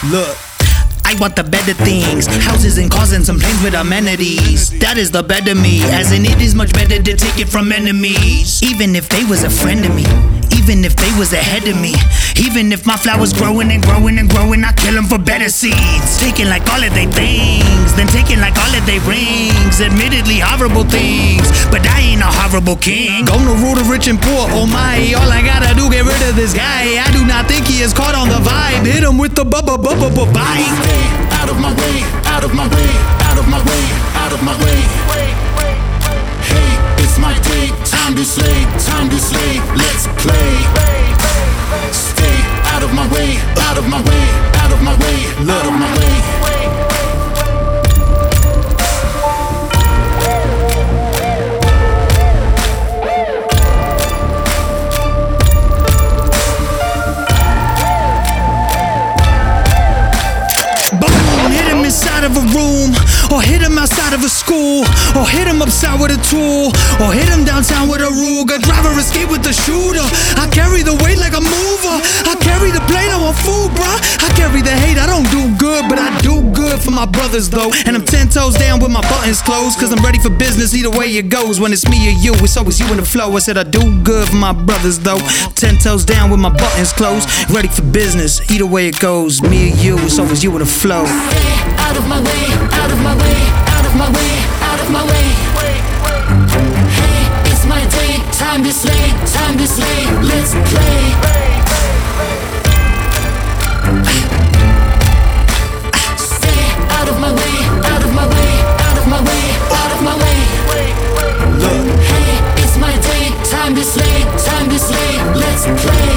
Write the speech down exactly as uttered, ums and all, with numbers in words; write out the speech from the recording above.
Look, I want the better things, houses and cars and some planes with amenities. That is the better me, as in it is much better to take it from enemies. Even if they was a friend of me, even if they was ahead of me, even if my flowers growing and growing and growing, I kill them for better seeds. Taking like all of their things, then taking like all of their rings. Admittedly horrible things, but I ain't a horrible king. Gonna rule the rich and poor, oh my. All I gotta do, get rid of this guy. I do not think he is caught on the vibe. Hit him with the bubba bubba bubba bite. Out of my way, out of my way, out of my way, out of my way. Hey, it's my day, time to slay, time to slay, let's play. Stay out of my way, out of my way, out of my way, out of my way. Inside of a room, or hit him outside of a school, or hit him upside with a tool, or hit him downtown with a Ruger. Driver escape with the shooter. I carry the weight like a mover. I carry the plate, I want food, bruh. I carry the hate, I don't do good, but I do good for my brothers though. And I'm ten toes down with my buttons closed, cause I'm ready for business either way it goes. When it's me or you, it's always you in the flow. I said I do good for my brothers though. Ten toes down with my buttons closed, ready for business either way it goes. Me or you, it's always you in the flow. Out of my way, out of my way, out of my way, out of my way. Hey, it's my day, time to slay, time to slay, let's play. Stay out of my way, out of my way, out of my way, out of my way. Hey, it's my day, time to slay, time to slay, let's play.